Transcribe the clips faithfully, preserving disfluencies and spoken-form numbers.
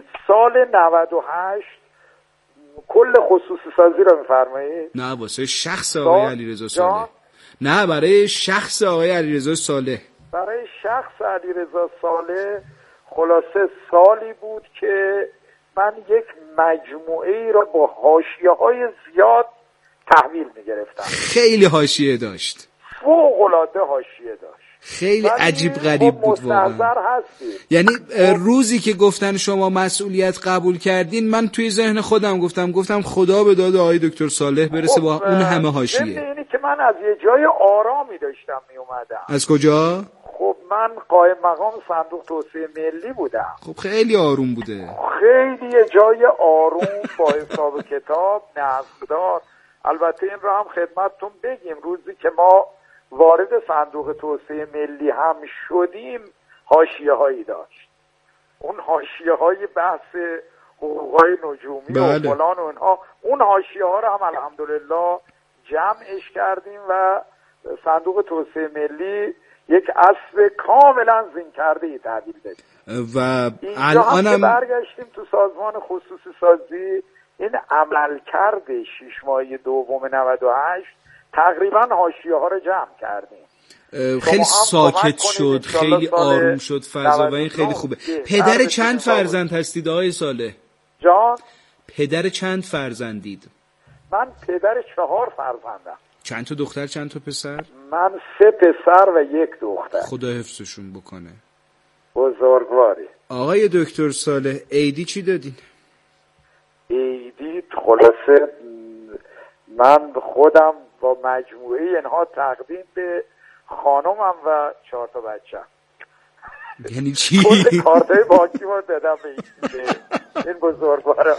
سال نود و هشت کل خصوصی سازی رو میفرمایید؟ نه واسه شخص آقای علیرضا صالح. نه برای شخص آقای علیرضا صالح. برای شخص علیرضا صالح خلاصه سالی بود که من یک مجموعه ای را با حاشیه‌های زیاد تحویل میگرفتم. خیلی حاشیه داشت، فوق‌العاده حاشیه داشت، خیلی عجیب غریب بود واقعا. یعنی روزی که گفتن شما مسئولیت قبول کردین، من توی ذهن خودم گفتم گفتم خدا به داد آقای دکتر صالح برسه با اون همه حاشیه. اینی که من از یه جای آرامی داشتم می اومدم. از کجا؟ خب من قائم مقام صندوق توسعه ملی بودم. خب خیلی آروم بوده، خیلی یه جای آروم با حساب کتاب نظمدار. البته این رو هم خدمتتون بگیم روزی که ما وارد صندوق توسعه ملی هم شدیم حاشیه هایی داشت. اون حاشیه های بحث حقوقای نجومی بله. و فلان و اینها، اون حاشیه ها رو هم الحمدلله جمعش کردیم و صندوق توسعه ملی یک اصل کاملا زین کرده ای تحویل دادیم و الان هم برگشتیم تو سازمان خصوصی سازی. این عمل کرده شش ماهی دوم نود و هشت تقریبا حاشیه ها رو جمع کردیم. خیلی ساکت شد، خیلی آروم شد فضا و این خیلی خوبه. پدر چند فرزند هستید آقای صالح؟ جان؟ پدر چند فرزندید؟ من پدر چهار فرزندم. چند تا دختر چند تا پسر؟ من سه پسر و یک دختر. خدا حفظشون بکنه. بزرگواری. آقای دکتر صالح عیدی چی دادین؟ عیدی خلاصه من خودم با مجموعه اینها تقدیم به خانمم و چهار تا بچه‌م. یعنی چی؟ کل کارتای بانکی ما دادم به این بزرگوارا.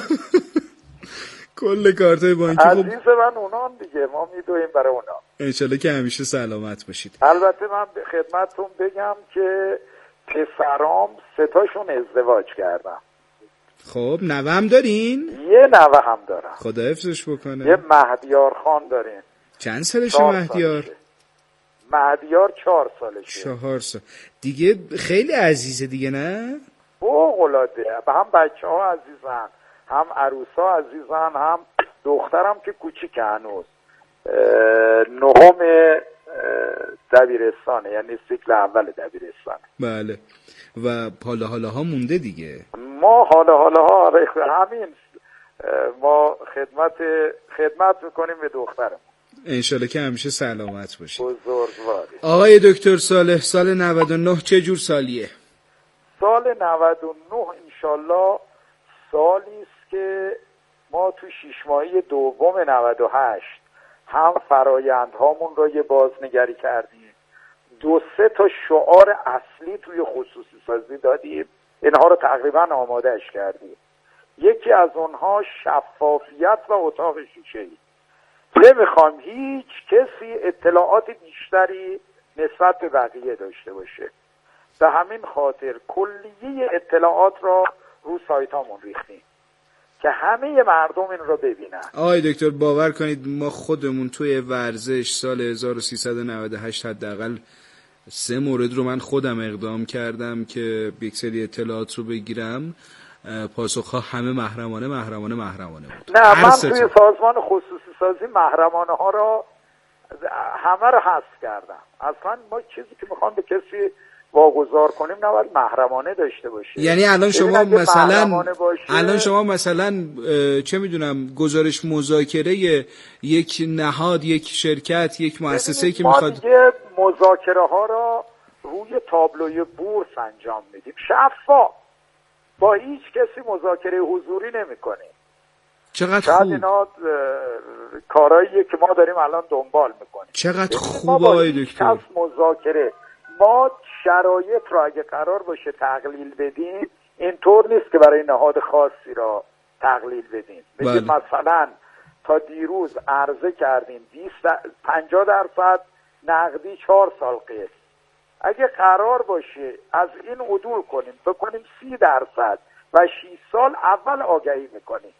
کل کارتای بانکی عزیز من اونان دیگه، ما میدویم برای اونا. انشالله که همیشه سلامت باشید. البته من به خدمتتون بگم که پسرام سه تاشون ازدواج کردم. خب نوام دارین؟ یه نوه هم دارم. خدا حفظش بکنه. یه مهدیار خان دارین. چند سالشه مهدیار؟ مهدیار چهار سالشه. چهار سال دیگه خیلی عزیزه دیگه نه؟ فوق‌العاده. هم بچه ها عزیزن، هم عروس ها عزیزن، هم دخترم که کوچیک هنوز نهم دبیرستانه، یعنی سیکل اول دبیرستان. بله. و حالا حالا ها مونده دیگه. ما حالا حالا ها همین ما خدمت خدمت میکنیم به دخترم. انشالله که همیشه سلامت باشید. بزرگواری. آقای دکتر صالح سال نود و نه چه جور سالیه؟ سال نود و نه انشالله سالی است که ما تو شش ماهی دوم نود و هشت هم فرایندهامون رو یه بازنگری کردیم، دو سه تا شعار اصلی توی خصوصی سازی دادیم، اینها رو تقریبا آمادهش کردیم. یکی از اونها شفافیت و اتاق شیشه‌ای. نمیخوام هیچ کسی اطلاعات بیشتری نسبت به بقیه داشته باشه. به همین خاطر کلیه اطلاعات را رو سایتامون ریختیم که همه مردم این رو ببینن. آقای دکتر باور کنید ما خودمون توی ورزش سال هزار و سیصد و نود و هشت حداقل سه مورد رو من خودم اقدام کردم که یک سری اطلاعات رو بگیرم. پاسخها همه محرمانه محرمانه محرمانه بود. نه من توی سازمان خصوصی سازی محرمانه ها را همه رو حذف کردم. اصلا ما چیزی که میخوام به کسی واگذار کنیم نباید محرمانه داشته باشه. یعنی الان شما مثلا الان شما مثلا چه میدونم گزارش مذاکره یک نهاد، یک شرکت، یک مؤسسه‌ای که میخواد، ما دیگه مذاکره ها را روی تابلوی بورس انجام میدیم، شفاف، با هیچ کسی مذاکره حضوری نمیکنیم. چقدر خوب. اینا کارهاییه که ما داریم الان دنبال میکنیم. چقدر خوب آقای دکتر. مذاکره ما شرایط را اگه قرار باشه تقلیل بدیم، اینطور نیست که برای نهاد خاصی را تقلیل بدیم. بگیم مثلا تا دیروز عرضه کردیم بیست پنجاه درصد نقدی چهار سال قسط. اگه قرار باشه از این عدول کنیم بکنیم سی درصد و شش سال اول آگهی میکنیم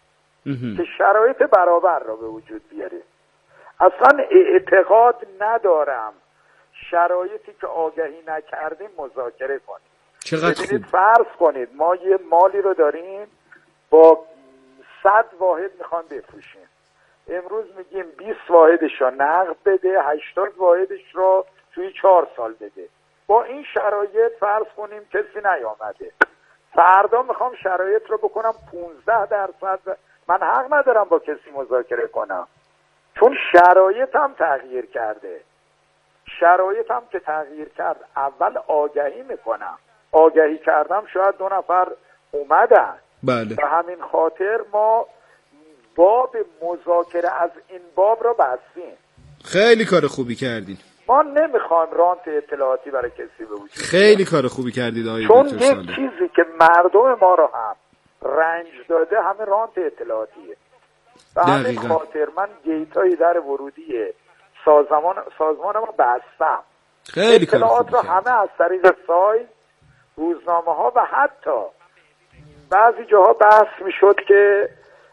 که شرایط برابر را به وجود بیاره. اصلا اعتقاد ندارم شرایطی که آگهی نکردیم مذاکره کنیم. چقدر خوب. فرض کنید ما یه مالی رو داریم با صد واحد میخوان بفروشیم، امروز میگیم بیست واحدش رو نقد بده، هشتاد واحدش رو توی چهار سال بده. با این شرایط فرض کنیم کسی نیامده، فردا میخوام شرایط رو بکنم پونزده درصد، من حق ندارم با کسی مذاکره کنم، چون شرایط هم تغییر کرده. شرایط هم که تغییر کرد اول آگهی میکنم، آگهی کردم شاید دو نفر اومدن. بله. به همین خاطر ما باب مذاکره از این باب را بستیم. خیلی کار خوبی کردین. ما نمیخوایم رانت اطلاعاتی برای کسی به وجود. خیلی کار خوبی کردید آقای چون دکتر یک صالح. چیزی که مردم ما رو هم رنج داده همه رانت اطلاعاتیه. به همین خاطر من گیتای در ورودی سازمان سازمان ما بستم. خیلی کار اطلاعات خوبی رو کردید. همه از طریق سایت، روزنامه ها و حتی بعضی جاها بحث میشد که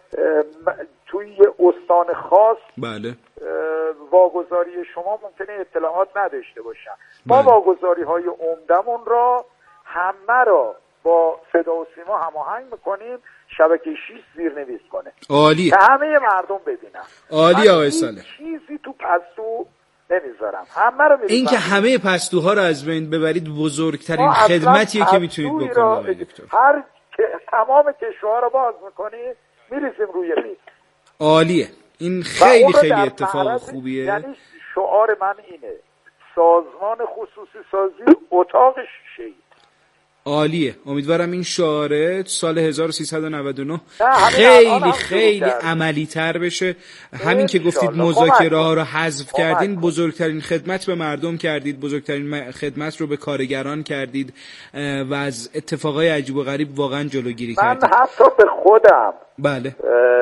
توی استان خاص بله واگذاری شما ممکنه اطلاعات نداشته باشن. بله. ما واگذاری های عمدمون را همه را با صدا و سیما هماهنگ میکنیم، شبکه شش زیرنویس کنه. عالیه. که همه مردم ببینن. عالیه آقای صالح. چیزی تو پستو نمیذارم. همه رو میذارم. این که همه پستوها رو از بین ببرید بزرگترین خدمتیه که میتونید بکنید آقای دکتر. هر تمام کشوها رو باز میکنید میریزیم روی میز. عالیه. این خیلی خیلی اتفاق خوبیه. یعنی شعار من اینه: سازمان خصوصی سازی اتاق شیشه. عالیه. امیدوارم این شعار سال هزار و سیصد و نود و نه خیلی خیلی عملی تر بشه. همین که گفتید مذاکره ها رو حذف کردین، بزرگترین خدمت به مردم کردید، بزرگترین خدمت رو به کارگران کردید و از اتفاقای عجیب و غریب واقعا جلوگیری کردید. من حتی به خودم بله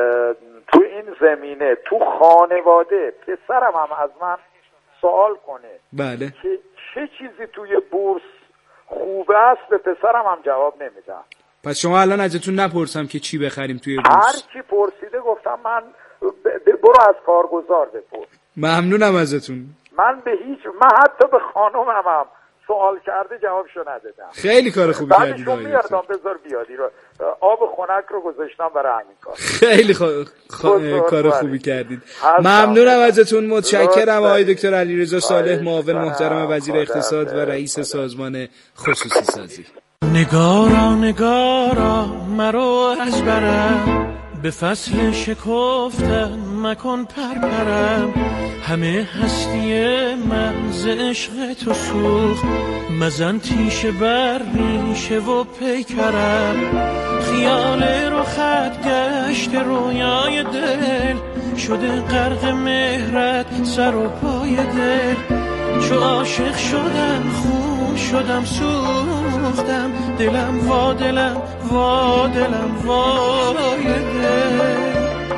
تو این زمینه تو خانواده پسرم هم از من سوال کنه بله که چه چیزی توی بورس خوبه است، به پسرم هم جواب نمیدم. پس شما الان ازتون نپرسم که چی بخریم توی بورس؟ هر کی پرسیده گفتم من برو از کارگزار بپرس. ممنونم ازتون. من به هیچ من حتی به خانومم هم سوال کرده جوابشو ندادم. خیلی کار خوبی کردید. بعدش میاردم بذار بیادی رو آب خنک رو گذاشتم برای همین کار. خیلی خ... خ... کار خوبی کردید. ممنونم ازتون. متشکرم آقای دکتر علیرضا صالح، معاون محترم وزیر اقتصاد و رئیس سازمان خصوصی سازی. نگارا نگارا مرو از برم، به فصل شکفتن مکن پرپرم، همه هستی من ز عشق تو سوخت، مزن تیشه بر ریشه و پیکرم، خیال رو خط گشت رویای دل، شده غرق مهرت سر و پای دل، چو عاشق شدم خون شدم سوختم، دلم وا دلم وا دلم وای دل.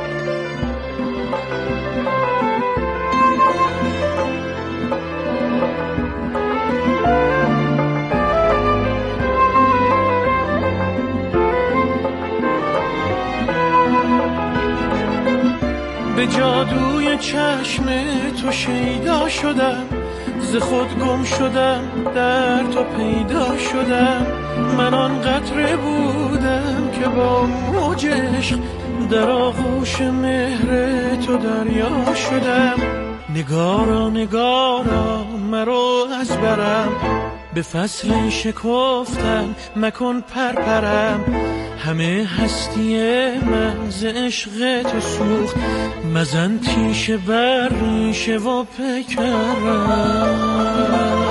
به جادوی چشم تو شیدا شدم، ز خود گم شدم در تو پیدا شدم، من آن قطره بودم که با موج عشق در آغوش مهر تو دریا شدم. نگارا نگارا مرو از برم، به فصل شکفتن مکن پرپرم، همه هستی من ز عشق تو سوخت، مزن تیشه بر ریشه و پیکرم.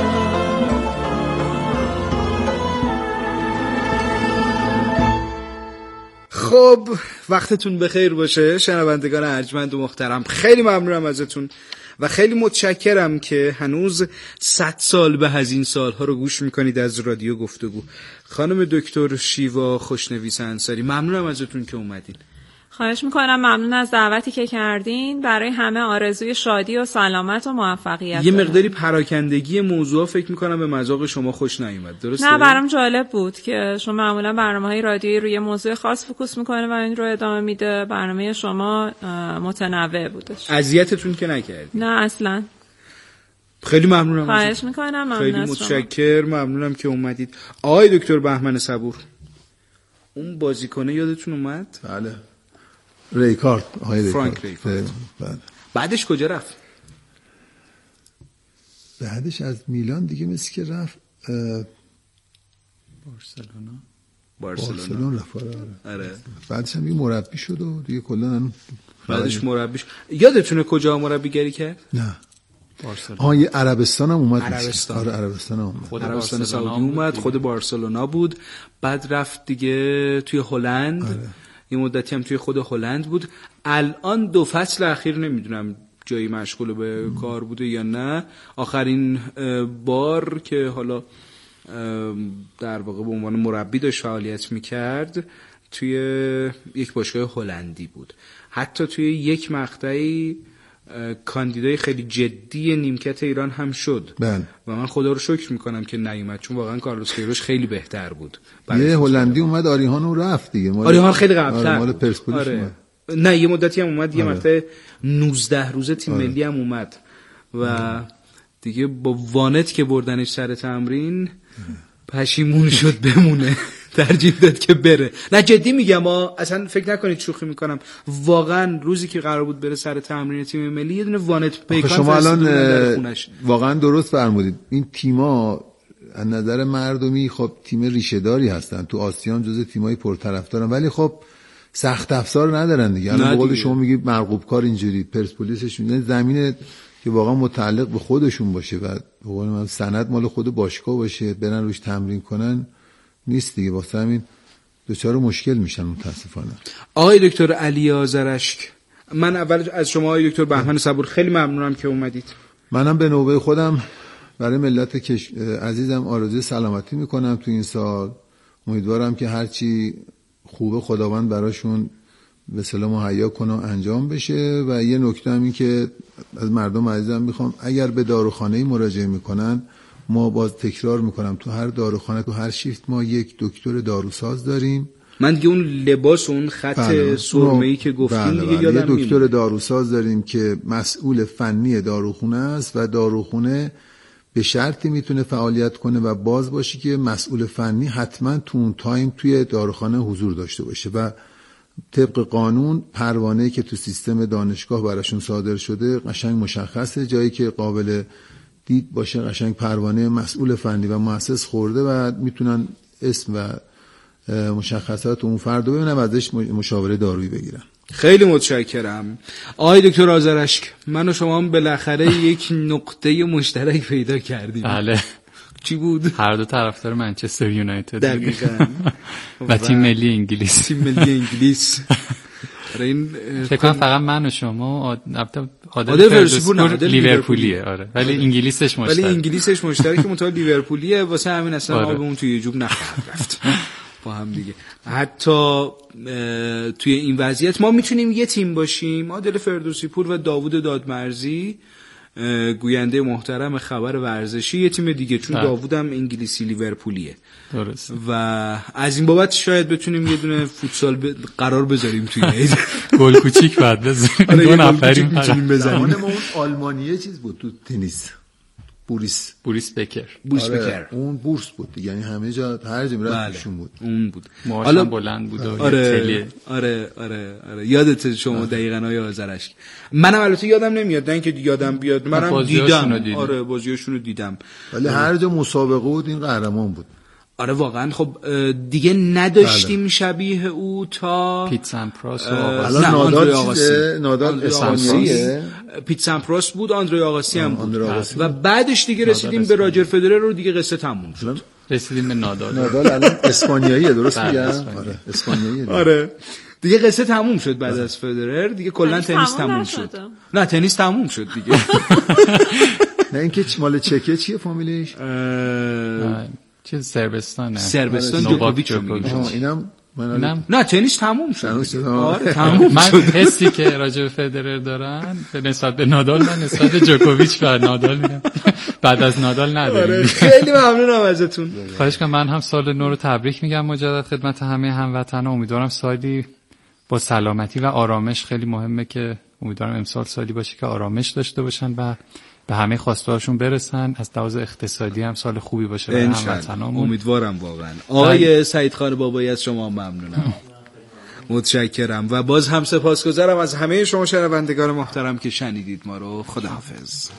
خب وقتتون بخیر باشه شنوندگان ارجمند و محترم. خیلی ممنونم ازتون و خیلی متشکرم که هنوز صد سال به از این سالها رو گوش میکنید از رادیو گفتگو. خانم دکتر شیوا خوشنویس انصاری، ممنونم ازتون که اومدین. خواهش میکنم. ممنون از دعوتی که کردین. برای همه آرزوی شادی و سلامت و موفقیت. یه مقداری پراکندگی موضوع فکر میکنم به مذاق شما خوش نیومد، درسته؟ نه، برام جالب بود که شما معمولا برنامه‌های رادیویی روی موضوع خاص فوکوس میکنه و این رو ادامه میده. برنامه شما متنوع بودش. اذیتتون که نکردید؟ نه اصلا. خیلی ممنونم. خواهش میکنم. ممنون. خیلی متشکرم. ممنونم که اومدید. آقای دکتر بهمن صبور، اون بازیکنه یادتون اومد؟ بله. ریکارد، آقای ریکارد. فرانک ریکارد. بله. بعدش کجا رفت؟ بعدش از میلان دیگه مثل که رفت بارسلونا. بارسلونا رفت. آره. بعدش هم دیگه مربی شد و دیگه کلا بعدش مربی شد. یادتونه کجا مربیگری کرد؟ نه. بارسلونا. آها یه عربستان هم اومد. عربستان. آره عربستان هم اومد. خود عربستان سعودی اومد، خود بارسلونا بود. بعد رفت دیگه توی هلند. آره. یه مدتی هم توی خود هلند بود. الان دو فصل اخیر نمیدونم جایی مشغول به ام. کار بوده یا نه. آخرین بار که حالا در واقع به عنوان مربی داشت فعالیت میکرد توی یک باشگاه هلندی بود. حتی توی یک مقطعی کاندیدای خیلی جدی نیمکت ایران هم شد. بله. و من خدا رو شکر میکنم که نیومد، چون واقعا کارلوس کیروش خیلی بهتر بود. یه هلندی اومد آریهان رو رفت دیگه. آریهان خیلی قبل‌تر. آره مال پرسپولیس. آره. نه یه مدتی هم اومد. آره. یه مقطع نوزده روزه تیم آره. ملی هم اومد و آره. دیگه با وانت که بردنش سر تمرین پشیمون شد بمونه. ترجیح داد که بره. نه جدی میگم، ما اصلا فکر نکنید شوخی میکنم، واقعا روزی که قرار بود بره سر تمرین تیم ملی یه دونه وانت پیکان شما الان واقعا درست فرمودید. این تیما از نظر مردمی خب تیم ریشه داری هستن، تو آسیان جزو تیمای پرطرفدارن، ولی خب سخت افزار ندارن دیگه. الان به قول شما میگید مرغوب کار اینجوری پرسپولیسشون زمین که واقعا متعلق به خودشون باشه و به قول من سند مال خود باشگاه باشه، برن روش تمرین کنن نیست دیگه. واسه همین دوچار مشکل میشن متاسفانه. آقای دکتر علی آذراشک، من اول از شما آقای دکتر بهمن صبور خیلی ممنونم که اومدید. منم به نوبه خودم برای ملت کش... عزیزم آرزوی سلامتی میکنم تو این سال. امیدوارم که هرچی خوبه خداوند براشون به سلام مهیا کنه و انجام بشه. و یه نکته هم این که از مردم عزیزم میخوام اگر به داروخانه‌ای مراجعه میکنن، ما باز تکرار میکنم تو هر داروخانه تو هر شیفت ما یک دکتر داروساز داریم. من دیگه اون لباس و اون خط سرمه‌ای که گفتین بله دیگه بله. یادم یه دکتر داروساز داریم که مسئول فنی داروخونه است و داروخونه به شرطی میتونه فعالیت کنه و باز باشه که مسئول فنی حتما تو اون تایم توی داروخانه حضور داشته باشه و طبق قانون پروانه‌ای که تو سیستم دانشگاه براشون صادر شده قشنگ مشخصه، جایی که قابل دید باشه قشنگ پروانه مسئول فنی و مؤسس خورده و میتونن اسم و مشخصات اون فرد رو ببینن و ازش مشاوره دارویی بگیرن. خیلی متشکرم. آقای دکتر آذراشک، من و شما هم بالاخره یک نقطه مشترک پیدا کردیم. بله. چی بود؟ هر دو طرفدار منچستر یونایتد دقیقاً. و تیم ملی انگلیس. تیم ملی انگلیس. این فکر کنم فقط من و شما عادل فرسپور لیورپولیه. آره ولی انگلیسش مشترک. ولی انگلیسش مشترک متول لیورپولیه، واسه همین اصلا آره. آبمون توی جوب نخواهد رفت با هم دیگه. حتی توی این وضعیت ما میتونیم یه تیم باشیم، عادل فردوسی پور و داوود دادمرزی گوینده محترم خبر ورزشی، یه تیم دیگه چون داوود هم انگلیسی لیورپولیه. درست. و از این بابت شاید بتونیم یه دونه فوتسال ب... قرار بذاریم توی عید. گل کوچیک بعد بزنیم. دو نفری میتونیم بزنیم. زمان ما اون آلمانیه چیز بود تو تنیس. بوریس بوریس بکر. بوریس آره بکر. اون بورس بود دیگه، یعنی همه جا هر جا میرفتشون بود. اون بود. حالا بلند بود. آره آره آره آره یادت شما دقیقاً های آذراشک. منم البته یادم نمیاد، نه اینکه یادم بیاد، منم دیدم. آره بازیاشون رو دیدم. ولی هر جا مسابقه بود این قهرمان بود. آره واقعا. خب دیگه نداشتیم بله. شبیه او تا پیت سامپراس و الان نادال چیزه، نادال اسپانیاییه. پیت سامپراس بود، آندره آگاسی هم بود و بعدش دیگه رسیدیم به راجر فدرر رو، دیگه قصه تموم شد. رسیدیم به نادال. نادال الان اسپانیاییه، درست میگم؟ آره اسپانیاییه. آره دیگه قصه تموم شد بعد از فدرر، دیگه کلا تنیس تموم شد. نه تنیس تموم شد دیگه. نه اینکه مال چکه چیه فامیلیش؟ چیز سربستانه. سربستان جوکوویچ رو میگه. اینم منم نه تنیس تموم شد. آره تموم من شد. حسی که راجع به فدرر دارن به نسبت به نادال، من نسبت به جوکوویچ و نادال میگم بعد از نادال نداریم. خیلی ممنونم ازتون. خواهش کنم. من هم سال نو رو تبریک میگم مجدد خدمت همه هموطنان. امیدوارم سالی با سلامتی و آرامش، خیلی مهمه که امیدوارم امسال سالی باشه که آرامش داشته باشن و به همه خواسته‌هاشون برسن، از لحاظ اقتصادی هم سال خوبی باشه برای هموطنامون. امیدوارم واقعا. آقای سعید خان بابایی از شما ممنونم. متشکرم و باز هم سپاسگزارم از همه شما شنوندگان محترم که شنیدید ما رو. خداحافظ.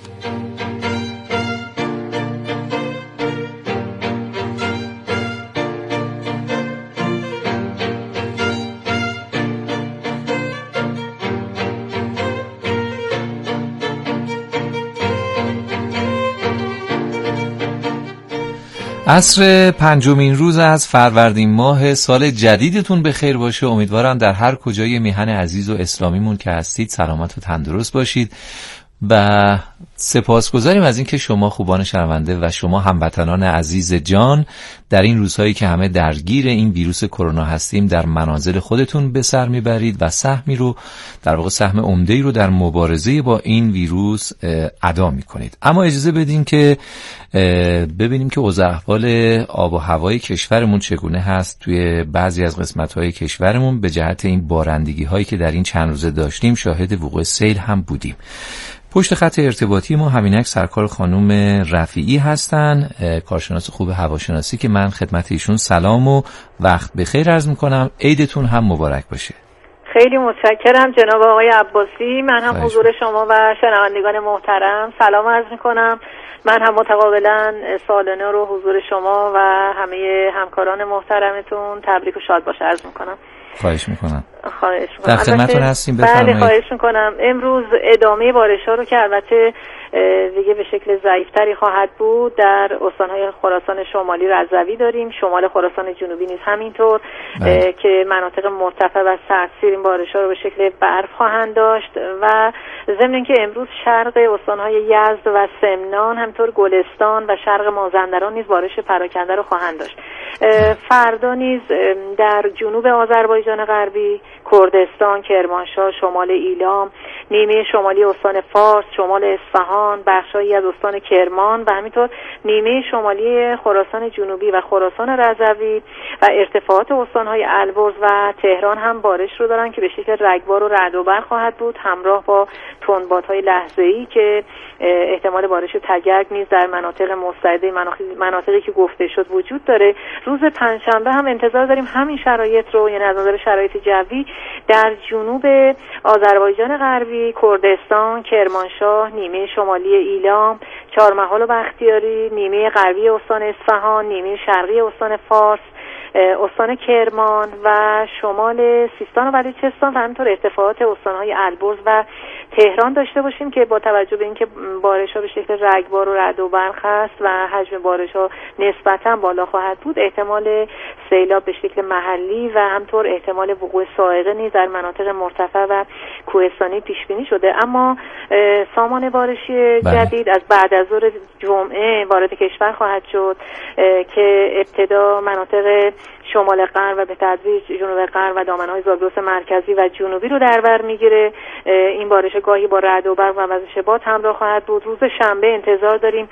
عصر پنجمین روز از فروردین ماه، سال جدیدتون به خیر باشه. امیدوارم در هر کجای میهن عزیز و اسلامیمون که هستید سلامت و تندرست باشید و سپاسگزاریم از اینکه شما خوبان شنونده و شما هموطنان عزیز جان در این روزهایی که همه درگیر این ویروس کرونا هستیم در منازل خودتون به سر میبرید و سهمی رو در واقع سهم عمده‌ای رو در مبارزه با این ویروس ادا میکنید. اما اجازه بدین که ببینیم که اوضاع احوال آب و هوای کشورمون چگونه هست. توی بعضی از قسمت‌های کشورمون به جهت این بارندگی‌هایی که در این چند روزه داشتیم شاهد وقوع سیل هم بودیم. پشت خط ارتباطی ما همینک سرکار خانم رفیعی هستن، کارشناس خوب هواشناسی که من خدمت ایشون سلام و وقت بخیر عرض میکنم. عیدتون هم مبارک باشه. خیلی متشکرم جناب آقای عباسی. من هم حضور شما و شنوندگان محترم سلام عرض میکنم. من هم متقابلا سال نو رو حضور شما و همه همکاران محترمتون تبریک و شاد باشه عرض میکنم. خواهش میکنم. خواهش میکنم. در خدمتتون هستیم، بفرمایید. بله خواهش میکنم. امروز ادامه بارش‌ها رو که البته دیگه به شکل ضعیف‌تری خواهد بود در استان‌های خراسان شمالی رضوی داریم، شمال خراسان جنوبی نیز همینطور که مناطق مرتفع و سردسیر این بارش‌ها رو به شکل برف خواهند داشت و ضمن اینکه امروز شرق استان‌های یزد و سمنان همینطور گلستان و شرق مازندران نیز بارش پراکنده رو خواهند داشت. فردا نیز در جنوب آذربایجان غربی، کردستان، کرمانشاه، شمال ایلام، نیمه شمالی استان فارس، شمال اصفهان، بخشایی از استان کرمان و همینطور نیمه شمالی خراسان جنوبی و خراسان رضوی و ارتفاعات استان‌های البرز و تهران هم بارش رو دارن که به شکل رگبار و رعد و برق خواهد بود همراه با تندبادهای لحظه‌ای که احتمال بارش تگرگ نیز در مناطق مستعده مناطقی که گفته شد وجود داره. روز پنجشنبه هم انتظار داریم همین شرایط رو، یعنی از نظر شرایط جوی در جنوب آذربایجان غربی، کردستان، کرمانشاه، نیمه شمالی ایلام، چهارمحال و بختیاری، نیمه غربی استان اصفهان، نیمه شرقی استان فارس، استان کرمان و شمال سیستان و بلوچستان و همینطور ارتفاعات استان‌های البرز و تهران داشته باشیم که با توجه به اینکه بارش‌ها به شکل رگبار و رعد و برق است و حجم بارش‌ها نسبتاً بالا خواهد بود، احتمال سیلاب به شکل محلی و همینطور احتمال وقوع صاعقه نیز در مناطق مرتفع و کوهستانی پیش بینی شده. اما سامان بارشی جدید از بعد از ظهر جمعه وارد کشور خواهد شد که ابتدا مناطق شمال غرب و به تدریج جنوب غرب و دامنه‌های زاگرس مرکزی و جنوبی رو در بر میگیره. این بارش گاهی با رعد و برق و وزش باد همراه خواهد بود. روز شنبه انتظار داریم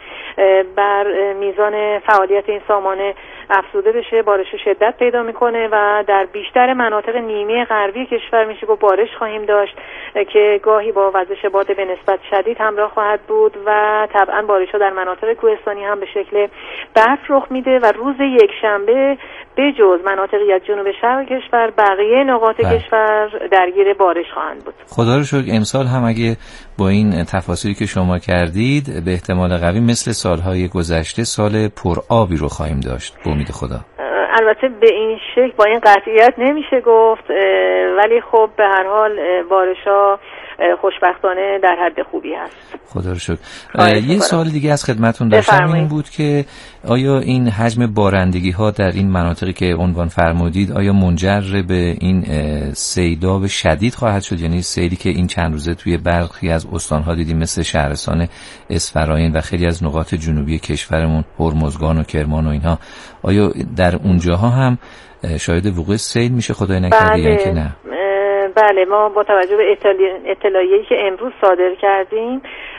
بر میزان فعالیت این سامانه افزوده بشه، بارش شدت پیدا میکنه و در بیشتر مناطق نیمه غربی کشور میشه با بارش خواهیم داشت که گاهی با وزش باد به نسبت شدید همراه خواهد بود و طبعا بارش‌ها در مناطق کوهستانی هم به شکل برف رخ میده و روز یک شنبه به جز مناطقی از جنوب شرق کشور بقیه نقاط بله. کشور درگیر بارش خواهند بود. خدا رو شکر امسال هم اگه با این تفاصیلی که شما کردید به احتمال قوی مثل سالهای گذشته سال پرآبی رو خواهیم داشت به امید خدا. البته به این شکل با این قطعیت نمیشه گفت، ولی خب به هر حال بارش‌ها خوشبختانه در حد خوبی هست. خدا رو شکر. یه سوال دیگه از خدمتون داشتم، این بود که آیا این حجم بارندگی ها در این مناطقی که عنوان فرمودید آیا منجر به این سیلاب شدید خواهد شد؟ یعنی سیلی که این چند روزه توی برخی از استان‌ها دیدیم مثل شهرستان اسفراین و خیلی از نقاط جنوبی کشورمون هرمزگان و کرمان و اینها، آیا در اونجاها هم شاهد وقوع سیل میشه خدای نکرده یا که نه؟ بله، ما با توجه به اطلاعیه‌ای که امروز صادر کردیم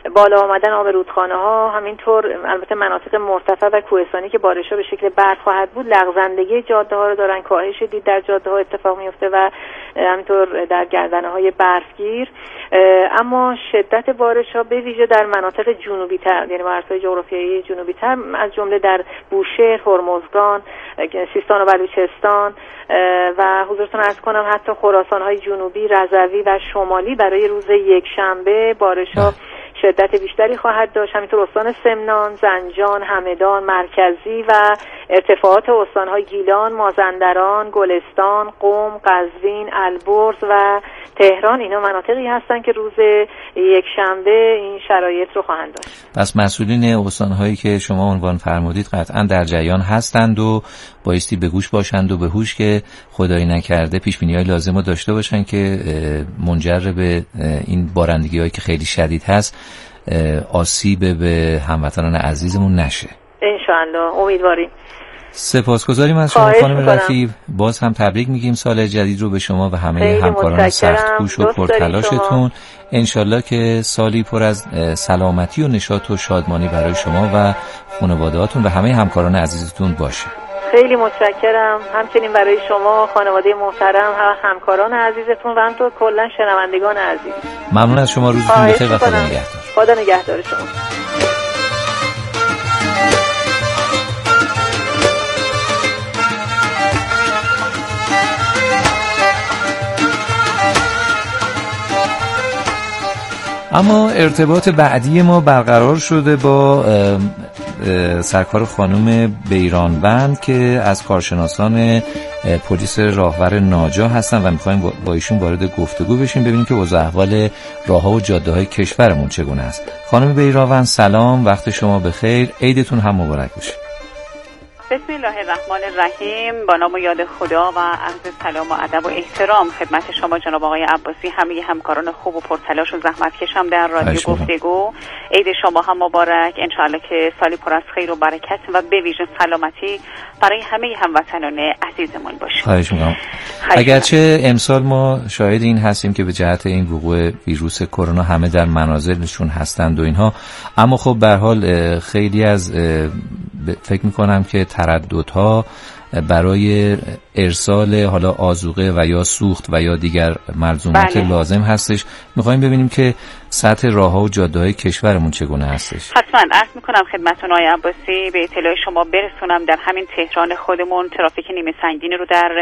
بالا آمدن آب رودخانه ها، همینطور البته مناطق مرتفع و کوهستانی که بارش‌ها به شکل برف خواهد بود، لغزندگی جاده ها رو دارن، کاهش دید در جاده ها اتفاق میفته و همینطور در گردنه های برفگیر. اما شدت بارش ها به ویژه در مناطق جنوبی تر، یعنی مرزهای جغرافیایی جنوبی تر، از جمله در بوشهر، هرمزگان، سیستان و بلوچستان و حضورتون عرض کنم حتی خراسان های جنوبی، رضوی و شمالی برای روز یک شنبه بارش ها شدت بیشتری خواهد داشت. همینطور استان سمنان، زنجان، همدان، مرکزی و ارتفاعات استان‌های گیلان، مازندران، گلستان، قم، قزوین، البرز و تهران، اینا مناطقی هستن که روز یک شنبه این شرایط رو خواهند داشت. پس مسئولین استان‌هایی که شما عنوان فرمودید قطعاً در جریان هستند و بایستی به گوش باشند و به هوش که خدایی نکرده پیش‌بینی‌های لازم رو داشته باشن که منجر به این بارندگی‌هایی که خیلی شدید هست آسیب به هموطنان عزیزمون نشه. انشاءالله امیدواریم. سپاسگزاریم از شما خانم رفیع. باز هم تبریک میگیم سال جدید رو به شما و همه همکاران سخت‌کوش و پرتلاشتون. انشالله که سالی پر از سلامتی و نشاط و شادمانی برای شما و خانواده‌هاتون و همه همکاران عزیزتون باشه. خیلی متشکرم، همچنین برای شما، خانواده محترم و همکاران عزیزتون و همینطور کلا شنوندگان عزیز. ممنون از شما، روزتون بخیر و خدا نگهدار. خدا نگهدار شما. اما ارتباط بعدی ما برقرار شده با سرکار خانم بیرانوند که از کارشناسان پلیس راهور ناجا هستن و میخوایم با ایشون وارد گفتگو بشیم ببینیم که اوضاع احوال راهها و جاده‌های کشورمون چگونه است. خانم بیرانوند سلام، وقت شما بخیر، عیدتون هم مبارک باشه. بسم الله الرحمن الرحیم. با نام و یاد خدا و عرض سلام و ادب و احترام خدمت شما جناب آقای عباسی، همه همکاران خوب و پرتلاش و زحمتکشم در رادیو گفتگو. عید شما هم مبارک، انشاءالله که سالی پر از خیر و برکت و به ویژه سلامتی برای همه هموطنان عزیزمون باشه. خواهش می‌کنم. اگرچه امسال ما شاهد این هستیم که به جهت این وقوع ویروس کرونا همه در منازلشون هستند و اینها، اما خب به هر حال خیلی از فکر می‌کنم که ترددها برای ارسال حالا آذوقه و یا سوخت و یا دیگر ملزومات بله. لازم هستش. میخوایم ببینیم که سطح راهها و جاده‌های کشورمون چگونه هستش. حتما عرض میکنم خدمتتون آقای عباسی، به اطلاع شما برسونم در همین تهران خودمون ترافیک نیمه سنگین رو در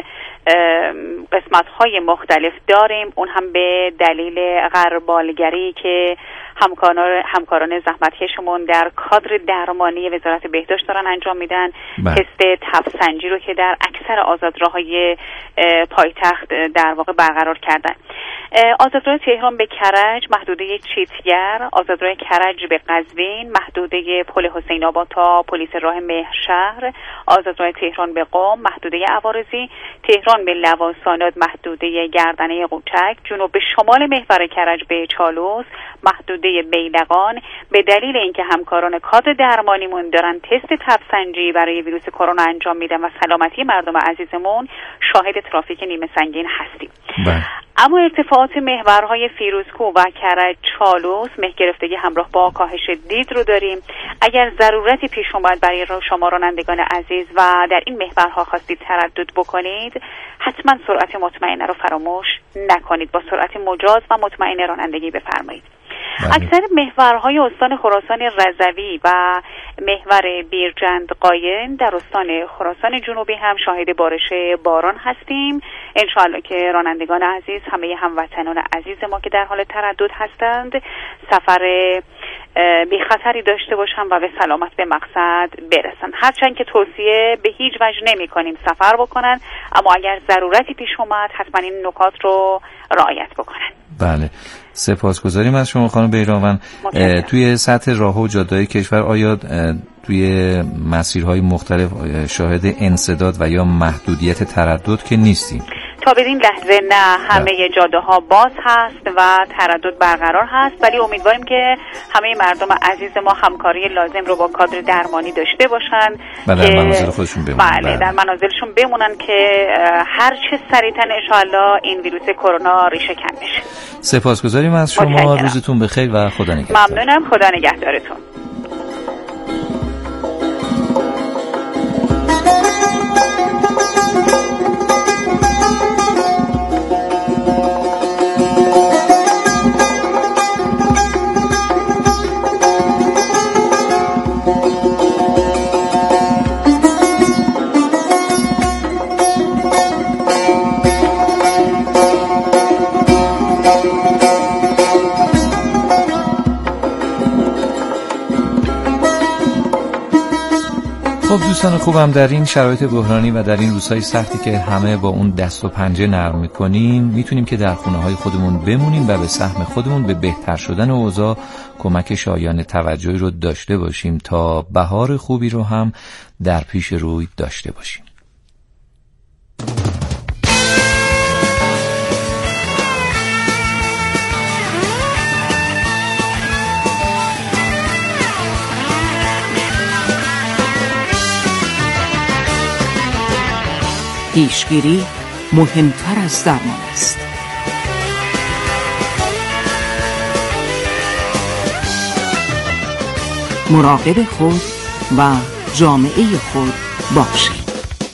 قسمت‌های مختلف داریم، اون هم به دلیل غربالگری که همکاران همکاران زحمتکشمون در کادر درمانی وزارت بهداشت دارن انجام میدن. تست تفسنجی رو که در اکثر آزادراه‌های پایتخت در واقع برقرار کردن. آزادراه تهران به کرج، محدوده چیتگر، آزادراه کرج به قزوین، محدوده پل حسین آباد تا پلیس راه مهرشهر، آزادراه تهران به قم، محدوده عوارضی، تهران به لواسانات، محدوده گردنه قوچک، جنوب به شمال محور کرج به چالوس، محدوده بیلقان. به دلیل اینکه همکاران کادر درمانیمون دارن تست تفسنجی برای ویروس کرونا انجام میدن و سلامتی مردم عزیزمون، شاهد ترافیک نیمه سنگین هستیم. بله. اما ارتفاعات محورهای فیروزکو و کرج چالوس مه گرفتگی همراه با کاهش دید رو داریم. اگر ضرورتی پیش اومد برای شما رانندگان عزیز و در این محورها خواستید تردد بکنید، حتما سرعت مطمئنه رو فراموش نکنید، با سرعت مجاز و مطمئن رانندگی بفرمایید. اکثر محورهای استان خراسان رضوی و محور بیرجند قایم در استان خراسان جنوبی هم شاهد بارش باران هستیم. انشاءالله که رانندگان عزیز، همه هموطنان عزیز ما که در حال تردد هستند، سفر بی خطری داشته باشن و به سلامت به مقصد برسن. هرچند که توصیه به هیچ وجه نمی کنیم سفر بکنن، اما اگر ضرورتی پیش اومد حتما این نکات رو رعایت بکنن. بله، سپاسگزاریم از شما خانم بیرانوند. توی سطح راهها و جاده‌های کشور آیا توی مسیرهای مختلف شاهد انسداد و یا محدودیت تردد که نیستیم؟ تا بدین لحظه نه، همه جاده ها باز هست و تردد برقرار هست، ولی امیدواریم که همه مردم عزیز ما همکاری لازم رو با کادر درمانی داشته باشن و در منازل خودشون بمونن. بله در منازلشون بمونن که هر چه سریعتر انشاءالله این ویروس کرونا ریشه کن بشه. سپاسگزاریم از شما، روزتون بخیر و خدا نگهدار. ممنونم، خدا نگهدارتون. خب دوستان خوبم، در این شرایط بحرانی و در این روزهای سختی که همه با اون دست و پنجه نرم میکنیم، میتونیم که در خونه های خودمون بمونیم و به سهم خودمون به بهتر شدن اوضاع کمک شایان توجهی رو داشته باشیم تا بهار خوبی رو هم در پیش روی داشته باشیم. پیشگیری مهمتر از درمان است. مراقب خود و جامعه خود باشید.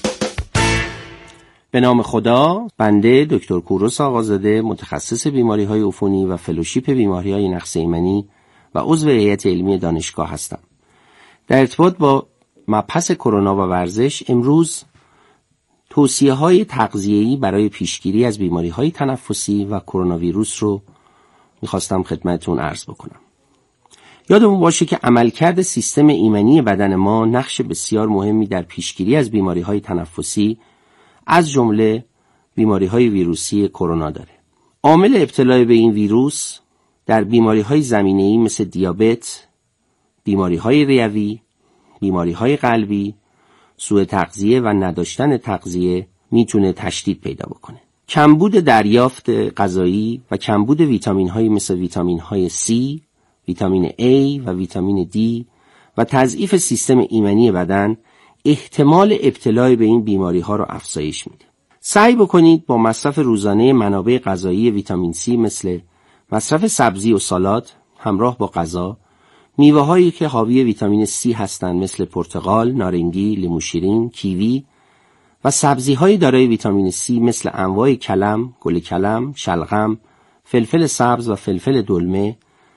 به نام خدا، بنده دکتر کوروش آقازاده، متخصص بیماری‌های عفونی و فلوشیپ بیماری‌های نقص ایمنی و عضو هیئت علمی دانشگاه هستم. در ارتباط با مبحث کرونا و ورزش، امروز توصیه‌های تغذیه‌ای برای پیشگیری از بیماری‌های تنفسی و کرونا ویروس رو می‌خواستم خدمتتون عرض بکنم. یادمون باشه که عملکرد سیستم ایمنی بدن ما نقش بسیار مهمی در پیشگیری از بیماری‌های تنفسی از جمله بیماری‌های ویروسی کرونا داره. عامل ابتلا به این ویروس در بیماری‌های زمینه‌ای مثل دیابت، بیماری‌های ریوی، بیماری‌های قلبی، سوء تغذیه و نداشتن تغذیه میتونه تشدید پیدا بکنه. کمبود دریافت غذایی و کمبود ویتامین‌های مثل ویتامین‌های C، ویتامین A و ویتامین D و تضعیف سیستم ایمنی بدن احتمال ابتلا به این بیماری‌ها رو افزایش میده. سعی بکنید با مصرف روزانه منابع غذایی ویتامین C مثل مصرف سبزی و سالاد همراه با غذا، میوه‌هایی که حاوی ویتامین C هستند مثل پرتقال، نارنگی، لیمو شیرین، کیوی و سبزی‌های دارای ویتامین C مثل انواع کلم، گل کلم، شلغم، فلفل سبز و فلفل دلمه،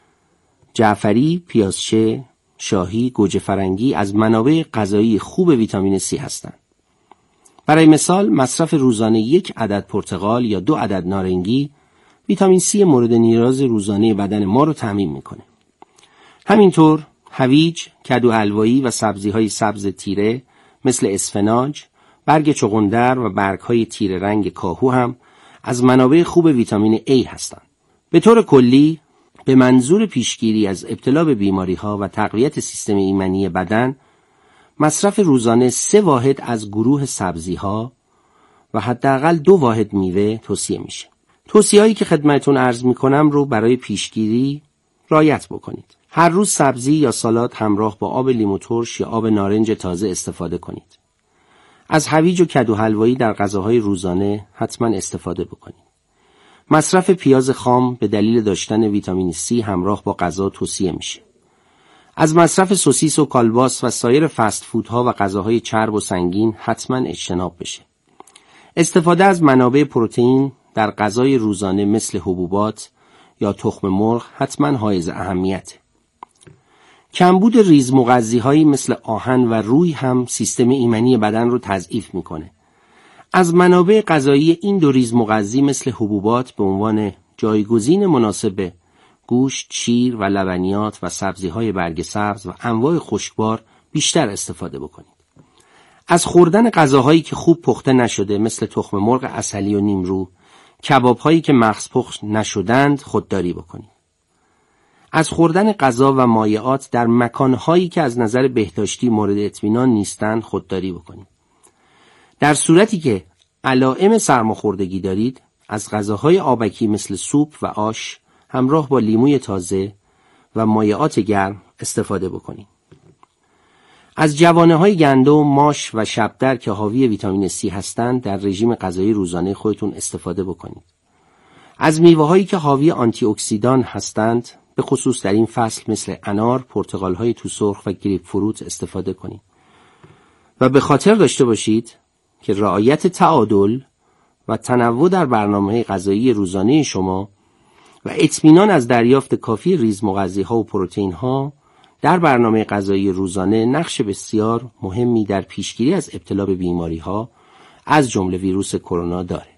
جعفری، پیازچه، شاهی، گوجه فرنگی از منابع غذایی خوب ویتامین C هستند. برای مثال مصرف روزانه یک عدد پرتقال یا دو عدد نارنگی ویتامین C مورد نیاز روزانه بدن ما رو تامین میکنه. همینطور هویج، کدو حلوایی و سبزی‌های سبز تیره مثل اسفناج، برگ چغندر و برگ‌های تیره رنگ کاهو هم از منابع خوب ویتامین A هستند. به طور کلی به منظور پیشگیری از ابتلا به بیماری‌ها و تقویت سیستم ایمنی بدن، مصرف روزانه سه واحد از گروه سبزی‌ها و حداقل دو واحد میوه توصیه میشه. توصیه‌هایی که خدمتتون عرض می‌کنم رو برای پیشگیری رعایت بکنید. هر روز سبزی یا سالاد همراه با آب لیمو ترش یا آب نارنج تازه استفاده کنید. از هویج و کدو حلوایی در غذاهای روزانه حتما استفاده بکنید. مصرف پیاز خام به دلیل داشتن ویتامین C همراه با غذا توصیه میشه. از مصرف سوسیس و کالباس و سایر فست فودها و غذاهای چرب و سنگین حتما اجتناب بشه. استفاده از منابع پروتئین در غذای روزانه مثل حبوبات یا تخم مرغ حتما حائز اهمیته. کمبود ریز مغذی‌هایی مثل آهن و روی هم سیستم ایمنی بدن رو تضعیف میکنه. از منابع غذایی این دو ریز مغذی مثل حبوبات به عنوان جایگزین مناسب گوشت، شیر و لبنیات و سبزی‌های برگ سبز و انواع خشکبار بیشتر استفاده بکنید. از خوردن غذاهایی که خوب پخته نشده مثل تخم مرغ عسلی و نیمرو، کباب‌هایی که مغز پخت نشدند خودداری بکنید. از خوردن غذا و مایعات در مکان‌هایی که از نظر بهداشتی مورد اطمینان نیستند خودداری بکنید. در صورتی که علائم سرماخوردگی دارید، از غذاهای آبکی مثل سوپ و آش همراه با لیموی تازه و مایعات گرم استفاده بکنید. از جوانه‌های گندم، ماش و شبدر که حاوی ویتامین C هستند در رژیم غذایی روزانه خودتون استفاده بکنید. از میوه‌هایی که حاوی آنتی اکسیدان هستند به خصوص در این فصل مثل انار، پرتقال‌های توسرخ و گریپ فروت استفاده کنید. و به خاطر داشته باشید که رعایت تعادل و تنوع در برنامه غذایی روزانه شما و اطمینان از دریافت کافی ریز مغذی‌ها و پروتئین‌ها در برنامه غذایی روزانه نقش بسیار مهمی در پیشگیری از ابتلا به بیماری‌ها از جمله ویروس کرونا داره.